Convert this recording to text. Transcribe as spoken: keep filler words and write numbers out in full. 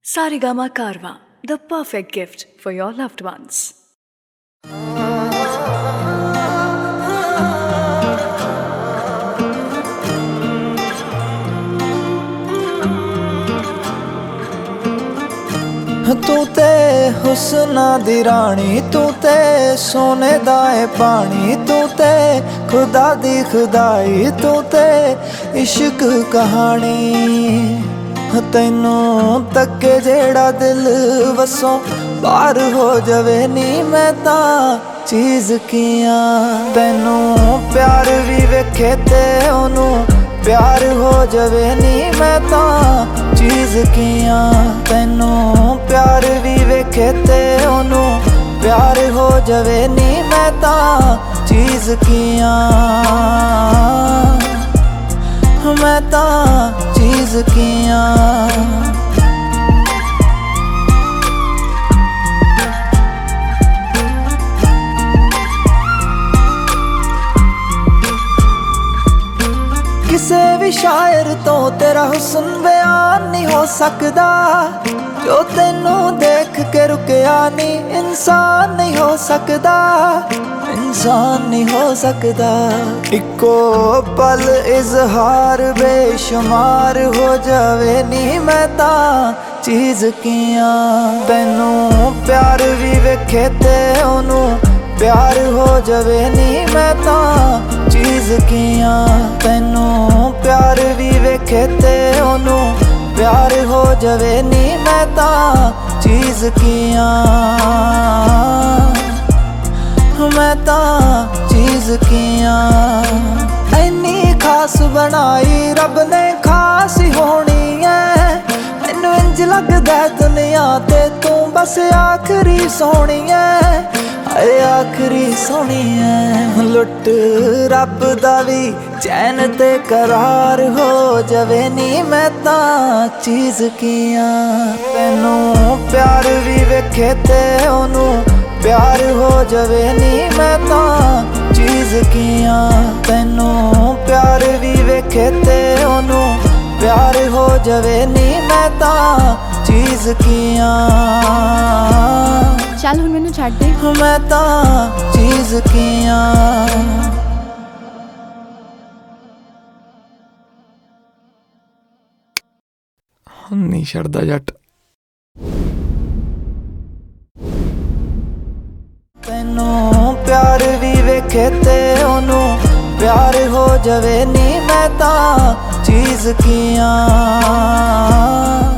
Saregama Karwa, the perfect gift for your loved ones. तू ते हुस्ना दी रानी, तू ते सोने दा है पानी, तू ते खुदा दी खुदाई, तू ते इश्क कहानी। तैनू तके जेड़ा दिल वसों बाहर हो जावे नी मैं तां चीज़ कियां। तैनू प्यार भी वेखे ते ओनू प्यार हो जावे नी मैं तां चीज़ कियां। तैनू प्यार भी वेखे ते ओनू प्यार हो जावे नी मैं तां चीज़ कियां। मैं तां चीज़ कियां। किसे भी शायर तो तेरा हुस्न बयान नहीं हो सकदा, जो तेनू देख के रुकिया नी इंसान नहीं हो सकदा, इंसान नहीं हो सकदा। इको पल इजहार बेशुमार हो जावे नी मैं तां चीज़ कियां। तैनू प्यार भी वेखे ते ओनू प्यार हो जावे नी मैं तां चीज़ कियां। तैनू प्यार भी वेखे ते ओनू प्यार हो जावे नी मैं तां चीज़ कियां। मैं तां चीज़ कियां। इन्नी खास बनाई रब ने खास ही होनी है, मैनू इंज लगदा दुनिया ते तू बस आखिरी सोहनी है, हाय आखिरी सोहनी है। लुट रब दा भी चैन ते करार हो जावे नी मैं तां चीज़ कियां। तैनू प्यार भी वेखे ते ओनू प्यार हो जावे नी मैं तां चीज़ कियां। तैनू प्यार भी वेखे ते ओनू प्यार हो जावे नी मैं तां चीज़ कियां। चल हुण मैनू छड्ड दे। मैं तां चीज़ कियां। नहीं छड्डदा जट। तैनू प्यार भी वेखे ते ओनू प्यार हो जावे नी मैं तां चीज़ कियां।